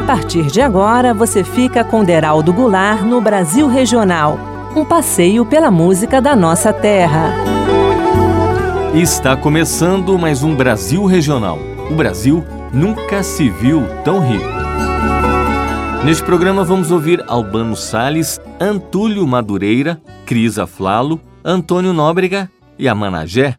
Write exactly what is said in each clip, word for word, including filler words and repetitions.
A partir de agora, você fica com Deraldo Goulart no Brasil Regional, um passeio pela música da nossa terra. Está começando mais um Brasil Regional. O Brasil nunca se viu tão rico. Neste programa vamos ouvir Albano Salles, Antúlio Madureira, Cris Aflalo, Antônio Nóbrega e Amanagé.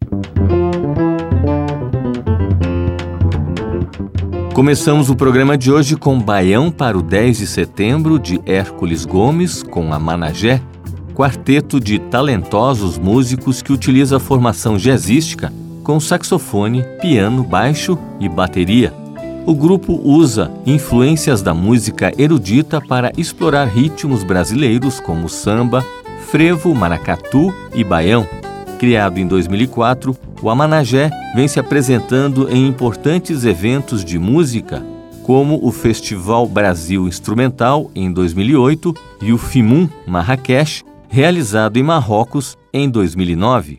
Começamos o programa de hoje com Baião para o dez de setembro, de Hércules Gomes, com Amanagé, quarteto de talentosos músicos que utiliza a formação jazzística com saxofone, piano, baixo e bateria. O grupo usa influências da música erudita para explorar ritmos brasileiros como samba, frevo, maracatu e baião. Criado em dois mil e quatro, o Amanagé vem se apresentando em importantes eventos de música, como o Festival Brasil Instrumental, em dois mil e oito, e o FIMUM Marrakech, realizado em Marrocos, em dois mil e nove.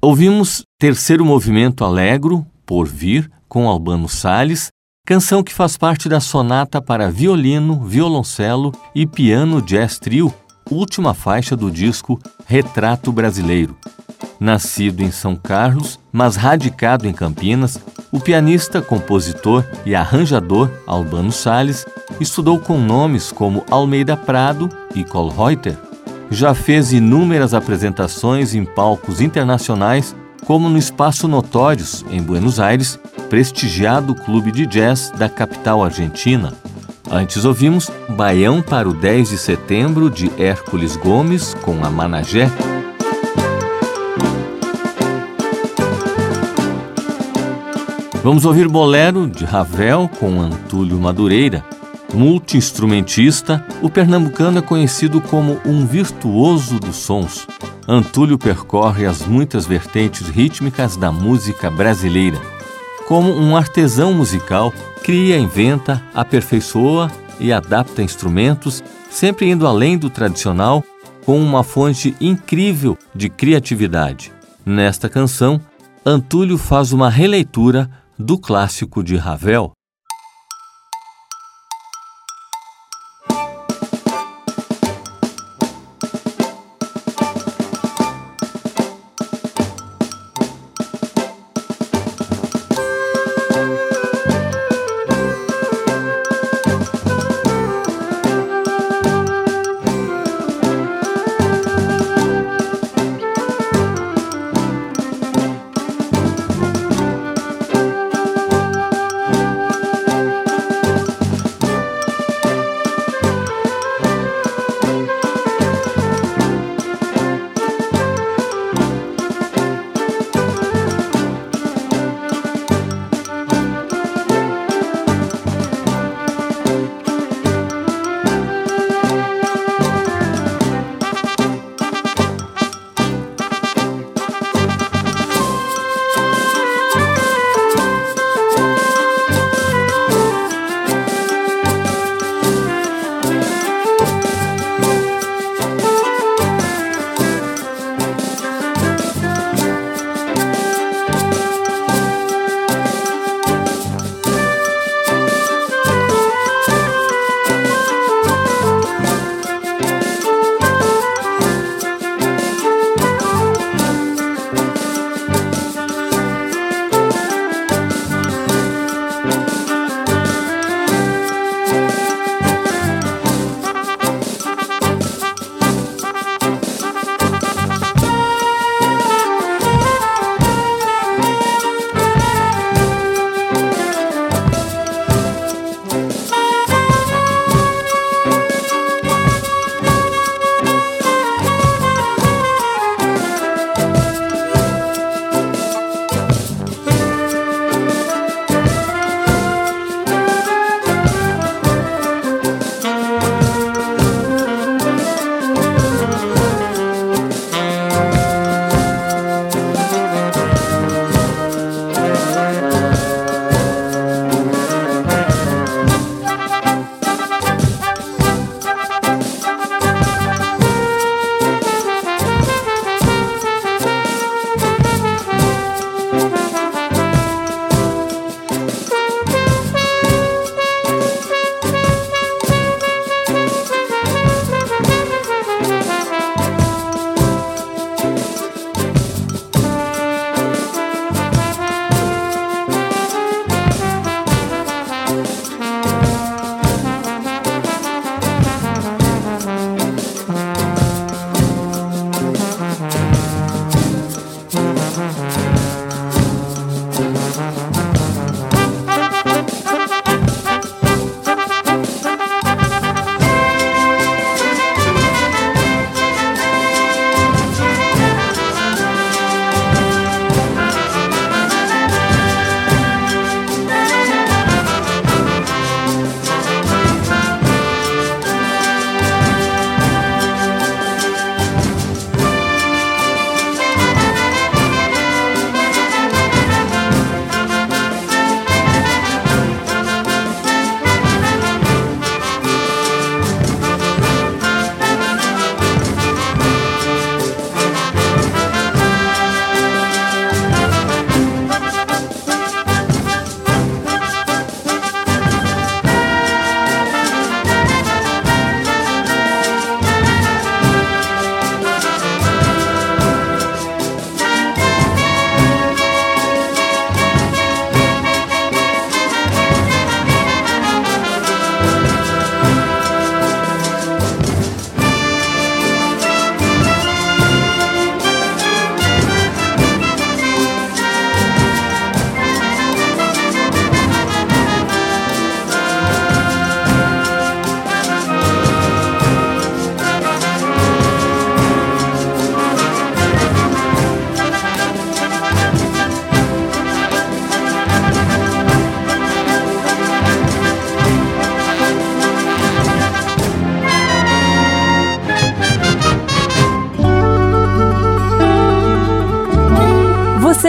Ouvimos Terceiro Movimento Allegro, Por Vir, com Albano Salles, canção que faz parte da sonata para violino, violoncelo e piano jazz trio, última faixa do disco Retrato Brasileiro. Nascido em São Carlos, mas radicado em Campinas, o pianista, compositor e arranjador Albano Salles estudou com nomes como Almeida Prado e Kohlreuter. Já fez inúmeras apresentações em palcos internacionais, como no Espaço Notórios, em Buenos Aires, prestigiado clube de jazz da capital argentina. Antes ouvimos Baião para o dez de setembro, de Hércules Gomes, com a Managé. Vamos ouvir Bolero, de Ravel, com Antúlio Madureira. Multi-instrumentista, o pernambucano é conhecido como um virtuoso dos sons. Antúlio percorre as muitas vertentes rítmicas da música brasileira. Como um artesão musical, cria, inventa, aperfeiçoa e adapta instrumentos, sempre indo além do tradicional, com uma fonte incrível de criatividade. Nesta canção, Antúlio faz uma releitura do clássico de Ravel.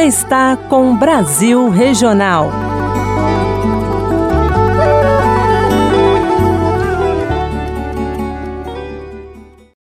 Você está com Brasil Regional.